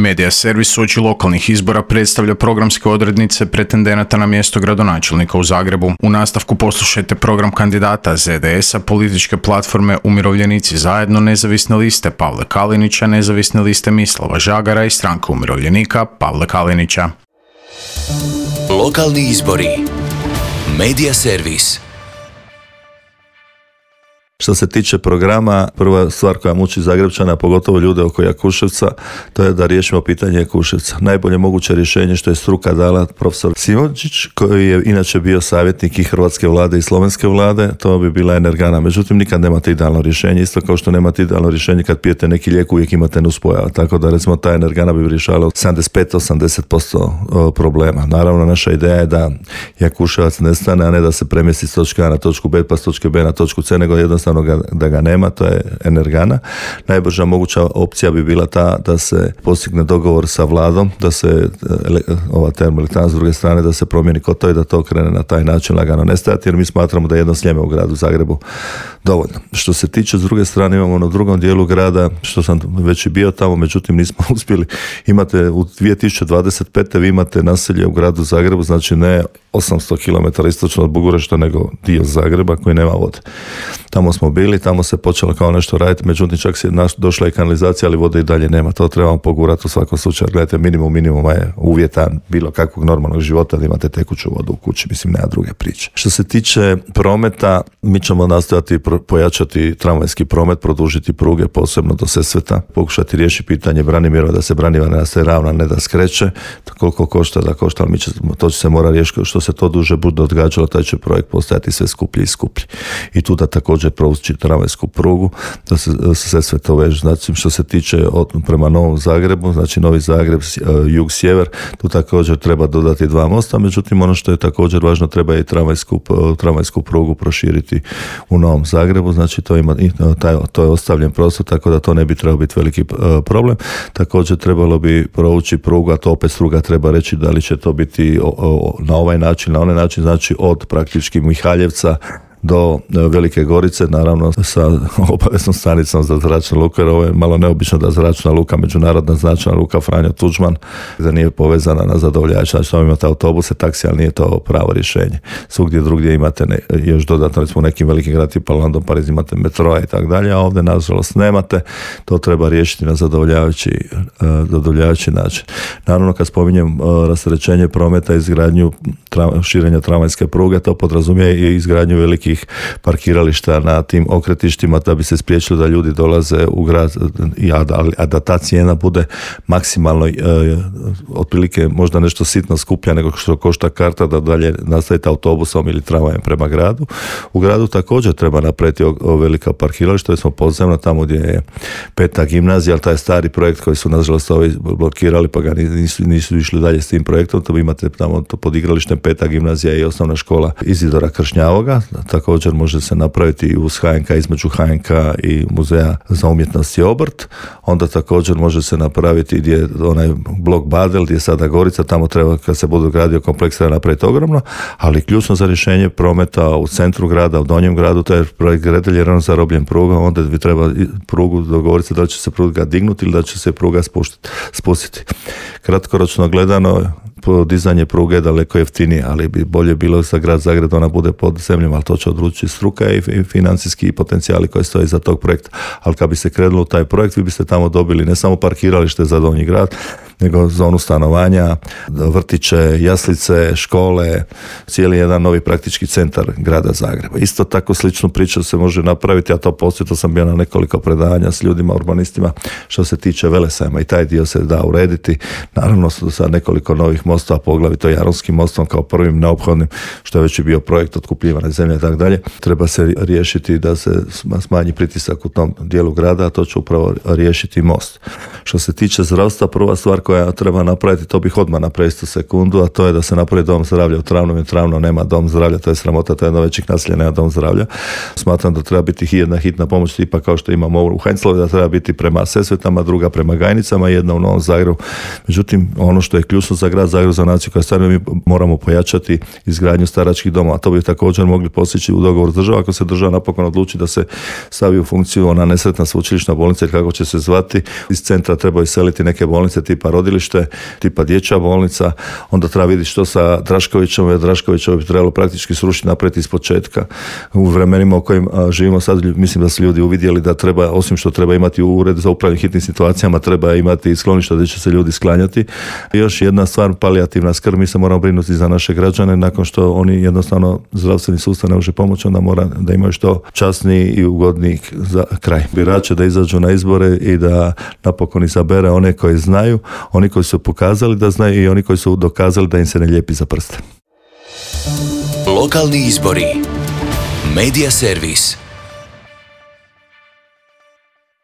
Medija servis uoči lokalnih izbora predstavlja programske odrednice pretendenata na mjesto gradonačelnika u Zagrebu. U nastavku poslušajte program kandidata ZDS-a, političke platforme Umirovljenici zajedno, nezavisne liste Pavle Kalinića, nezavisne liste Mislava Žagara i stranke umirovljenika Pavle Kalinića. Lokalni izbori. Medija servis. Što se tiče programa, prva stvar koja muči Zagrebčana, pogotovo ljude oko Jakuševca, to je da riješimo pitanje Jakuševca. Najbolje moguće rješenje što je struka dala profesor Simončić, koji je inače bio savjetnik i hrvatske vlade i slovenske vlade, to bi bila Energana. Međutim, nikad nemate idealno rješenje, isto kao što nemate idealno rješenje kad pijete neki lijek, uvijek imate nuspojava. Tako da recimo ta Energana bi rješavala 75-80% problema. Naravno, naša ideja je da Jakuševac nestane, a ne da se premjesti s točke A na točku B, pa s točke B na točku C, nego jednostavno da ga nema, to je Energana. Najbrža moguća opcija bi bila ta da se postigne dogovor sa vladom, da se ova termoelektrana s druge strane da se promijeni kotao i da to krene na taj način lagano nestajati, jer mi smatramo da jedno Sljeme u gradu Zagrebu dovoljno. Što se tiče s druge strane, imamo na drugom dijelu grada, što sam već i bio tamo, međutim nismo uspjeli, imate u 2025. vi imate naselje u gradu Zagrebu, znači ne 800 km istočno od Bugurešta, nego dio Zagreba koji nema vode. Tamo smo bili, tamo se počelo kao nešto raditi, međutim čak se došla i kanalizacija, ali vode i dalje nema. To trebamo pogurati u svakom slučaju. Gledajte, minimuma je uvjeta bilo kakvog normalnog života da imate tekuću vodu u kući, mislim, nema druge priče. Što se tiče prometa, mi ćemo nastojati pojačati tramvajski promet, produžiti pruge, posebno do Sesveta, pokušati riješiti pitanje Branimira, da se Branimir ne nastaje ravna, ne da skreće, koliko košta da košta, ali to će se mora riješiti. Što se to duže bude odgađalo, taj će projekt postajati sve skuplji i skuplji. I tu da također prouči tramvajsku prugu, da se sve to veže. Znači, što se tiče prema Novom Zagrebu, znači Novi Zagreb, jug-sjever, tu također treba dodati 2 mosta, međutim ono što je također važno, treba i tramvajsku prugu proširiti u Novom Zagrebu, znači to je ostavljen prostor, tako da to ne bi trebao biti veliki problem. Također trebalo bi prouči prugu, a to opet struga treba reći da li će to biti na ovaj način, na onaj način, znači od praktički Mihaljevca do Velike Gorice, naravno sa obaveznom stanicom za zračnu luku, jer ovo je malo neobično da zračna luka, međunarodna zračna luka Franjo Tuđman, da nije povezana na zadovoljavajući način. Znači, imate autobuse, taksi, ali nije to pravo rješenje. Svugdje drugdje imate još dodatno, recimo u nekim velikim gradima, tipa London, Pariz, imate metroa i tako dalje, a ovdje nažalost nemate. To treba riješiti na zadovoljavajući način. Naravno, kad spominjem rasterećenje prometa, izgradnju širenja tramvajske pruge, to podrazumije i izgradnju velikih parkirališta na tim okretištima da bi se spriječilo da ljudi dolaze u grad, a da ta cijena bude maksimalno otprilike možda nešto sitno skuplja nego što košta karta da dalje nastavite autobusom ili tramvajem prema gradu. U gradu također treba napraviti velika parkirališta, smo podzemno tamo gdje je 5. gimnazija, ali taj stari projekt koji su nažalost ovi blokirali pa ga nisu išli dalje s tim projektom, to imate tamo pod igralištem 5. gimnazija i osnovna škola Izidora Kršnjavoga. Također može se napraviti i uz HNK, između HNK i Muzeja za umjetnost i obrt. Onda također može se napraviti gdje je onaj blok Badel, gdje je sada Gorica, tamo treba, kad se bude gradio kompleks, treba napraviti ogromno, ali ključno za rješenje prometa u centru grada, u donjem gradu, to je projekt Gredelj, jer on zarobljen pruga, onda bi treba prugu dogovoriti da će se pruga dignuti ili da će se pruga spustiti. Kratkoročno gledano, podizanje pruge daleko jeftinije, ali bi bolje bilo za grad Zagreb da ona bude pod zemljom, ali to će odlučiti struka i financijski potencijali koji stoji za tog projekta. Ali kad bi se krenulo u taj projekt, vi biste tamo dobili ne samo parkiralište za donji grad, nego zonu stanovanja, vrtiće, jaslice, škole, cijeli jedan novi praktički centar grada Zagreba. Isto tako sličnu priču se može napraviti, a to postoji, to sam bio na nekoliko predavanja s ljudima, urbanistima, što se tiče Velesajma, i taj dio se da urediti, naravno sa nekoliko novih mostova, poglavito Jaronskim mostom kao prvim neophodnim, što je već i bio projekt otkupljivane zemlje i tako dalje. Treba se riješiti da se smanji pritisak u tom dijelu grada, a to će upravo riješiti most. Što se tiče zdravstva, prva stvar koja treba napraviti, to bih odmah napraviti u sekundu, a to je da se napravi dom zdravlja u Travnom, jer Travno nema dom zdravlja, to je sramota, to je jedno većih naselja, nema dom zdravlja. Smatram da treba biti jedna hitna pomoć, tipa kao što imamo u Heinzlovi, da treba biti prema Sesvetama, druga prema Gajnicama, jedna u Novom Zagrebu. Međutim, ono što je ključno za grad Zagreb, za naciju koja stvarno, mi moramo pojačati izgradnju staračkih domova. To bi također mogli postići u dogovoru s državom, ako se država napokon odluči da se stavi u funkciju ona nesretna sveučilišna bolnica, ili kako će se zvati. Iz centra treba iseliti neke bolnice tipa rodilište, tipa dječja bolnica, onda treba vidjeti što sa Draškovićem, jer Draškovićem bi trebalo praktički srušiti, napraviti iz početka. U vremenima u kojim živimo sad, mislim da su ljudi uvidjeli da treba, osim što treba imati ured za upravljanje hitnim situacijama, treba imati skloništa gdje će se ljudi sklanjati. I još jedna stvar, palijativna skrb, mi se moramo brinuti za naše građane, nakon što oni jednostavno zdravstveni sustav ne može pomoći, onda mora da imaju što časniji i ugodniji za kraj. Birače da izađu na izbore i da napokon izabere one koji znaju, oni koji su pokazali da znaju i oni koji su dokazali da im se ne lijepi za prste. Lokalni izbori. Medija servis.